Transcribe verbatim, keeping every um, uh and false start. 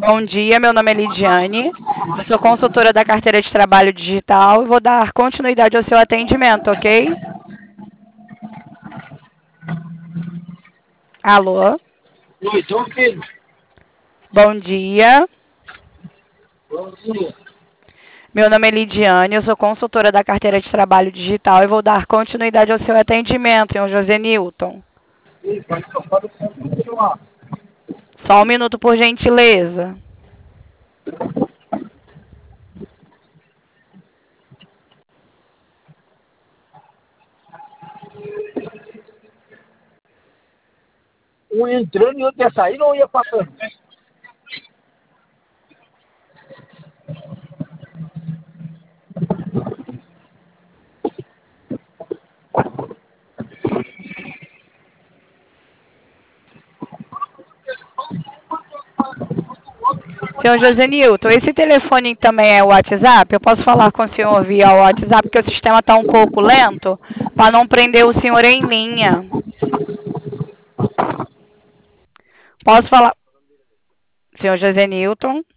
Bom dia, meu nome é Lidiane, eu sou consultora da carteira de trabalho digital e vou dar continuidade ao seu atendimento, ok? Alô? Oi, tô aqui. Bom dia, Bom dia. meu nome é Lidiane, eu sou consultora da carteira de trabalho digital e vou dar continuidade ao seu atendimento, senhor José Newton. Ih, pode tocar o celular. Só um minuto, por gentileza. Um entrando e outro ia sair, não ia passando. Senhor José Newton, esse telefone também é o WhatsApp? Eu posso falar com o senhor via WhatsApp, porque o sistema está um pouco lento, para não prender o senhor em linha. Posso falar... Senhor José Newton?